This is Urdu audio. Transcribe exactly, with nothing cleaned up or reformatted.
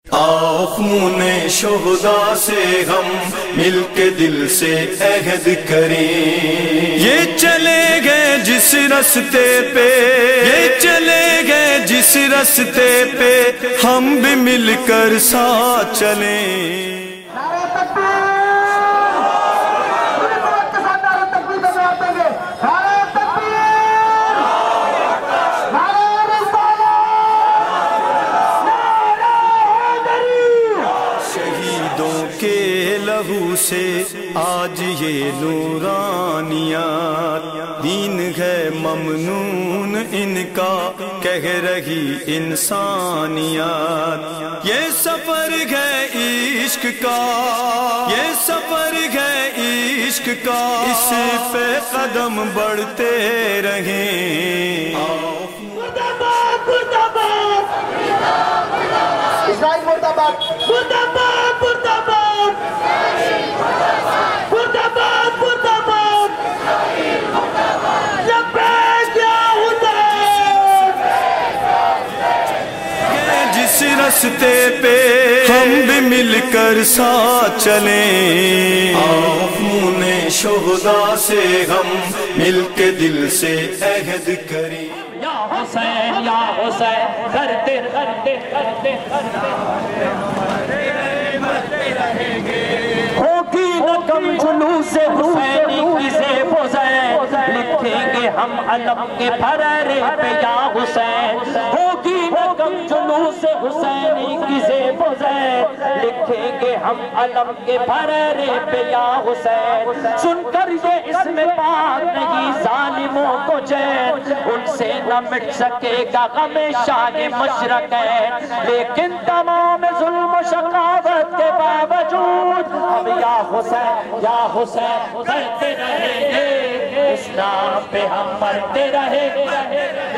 آؤ خون شہداء سے ہم مل کے دل سے عہد کریں، یہ چلے گئے جس رستے پہ، یہ چلے گئے جس رستے پہ ہم بھی مل کر ساتھ چلیں۔ کے لہو سے آج یہ نورانیات، دین ہے ممنون ان کا کہہ رہی انسانیات، یہ سفر ہے عشق کا، یہ سفر ہے عشق کا، اس پہ قدم بڑھتے رہیں۔ مرداباد مرداباد اسرائیل مرداباد مرداباد مرداباد مرداباد مرداباد لبیک یا حسین، جس رستے پہ ہم بھی مل کر ساتھ چلیں، آؤ خون شہداء سے ہم مل کے دل سے عہد کریں۔ یا حسین یا حسین کرتے کرتے کرتے ہوگی نہ کم جلوس حسینی کی زیب و زین، لکھیں گے ہم علم کے پھررے پہ یا حسین، ہوگی نہ کم جلوس حسینی کی زیب و زین، لکھیں گے ہم علم کے پھررے پہ یا حسین۔ سن کر یہ اسم پاک نہیں ظالموں کو چین، ان سے نہ مٹ سکے گا غم شاہ مشرقین، لیکن تمام ظلم و شقاوت کے باوجود ہم یا حسین یا حسین کرتے رہیں گے، اس نام پہ ہم مرتے رہیں گے۔